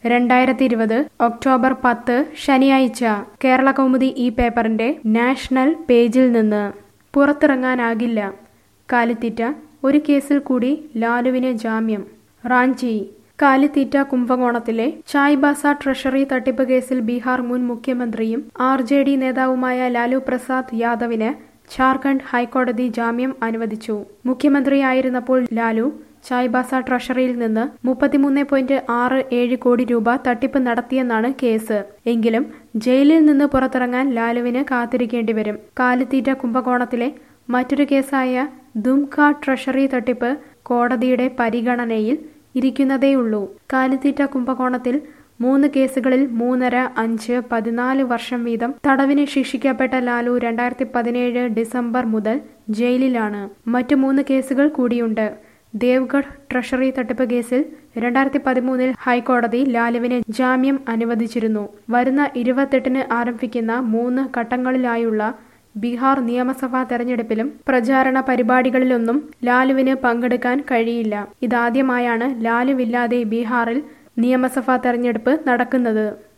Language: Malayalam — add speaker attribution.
Speaker 1: 2020 ഒക്ടോബർ 10 ശനിയാഴ്ച കേരളകൗമുദി ഈ പേപ്പറിന്റെ നാഷണൽ പേജിൽ നിന്ന് പുറത്തിറങ്ങാനാകില്ല. കാലിത്തീറ്റ ഒരു കേസിൽ കൂടി ലാലുവിന് ജാമ്യം. റാഞ്ചി. കാലിത്തീറ്റ കുംഭകോണത്തിലെ ചായ്ബാസ ട്രഷറി തട്ടിപ്പ് കേസിൽ ബീഹാർ മുൻ മുഖ്യമന്ത്രിയും RJD നേതാവുമായ ലാലു പ്രസാദ് യാദവിന് ഝാർഖണ്ഡ് ഹൈക്കോടതി ജാമ്യം അനുവദിച്ചു. മുഖ്യമന്ത്രിയായിരുന്നപ്പോൾ ലാലു ചായ്ബാസ ട്രഷറിയിൽ നിന്ന് 33.67 കോടി രൂപ തട്ടിപ്പ് നടത്തിയെന്നാണ് കേസ്. എങ്കിലും ജയിലിൽ നിന്ന് പുറത്തിറങ്ങാൻ ലാലുവിന് കാത്തിരിക്കേണ്ടി വരും. കാലിത്തീറ്റ കുംഭകോണത്തിലെ മറ്റൊരു കേസായ ദുംക ട്രഷറി തട്ടിപ്പ് കോടതിയുടെ പരിഗണനയിൽ ഇരിക്കുന്നതേയുള്ളൂ. കാലിത്തീറ്റ കുംഭകോണത്തിൽ 3 കേസുകളിൽ 3.5, 5, 14 വർഷം വീതം തടവിന് ശിക്ഷിക്കപ്പെട്ട ലാലു 2017 ഡിസംബർ മുതൽ ജയിലിലാണ്. മറ്റു 3 കേസുകൾ കൂടിയുണ്ട്. ദേവ്ഗഡ് ട്രഷറി തട്ടിപ്പ് കേസിൽ 2013 ഹൈക്കോടതി ലാലുവിന് ജാമ്യം അനുവദിച്ചിരുന്നു. വരുന്ന 28-ന് ആരംഭിക്കുന്ന 3 ഘട്ടങ്ങളിലായുള്ള ബീഹാർ നിയമസഭാ തെരഞ്ഞെടുപ്പിലും പ്രചാരണ പരിപാടികളിലൊന്നും ലാലുവിന് പങ്കെടുക്കാൻ കഴിയില്ല. ഇതാദ്യമായാണ് ലാലുവില്ലാതെ ബീഹാറിൽ നിയമസഭാ തെരഞ്ഞെടുപ്പ് നടക്കുന്നത്.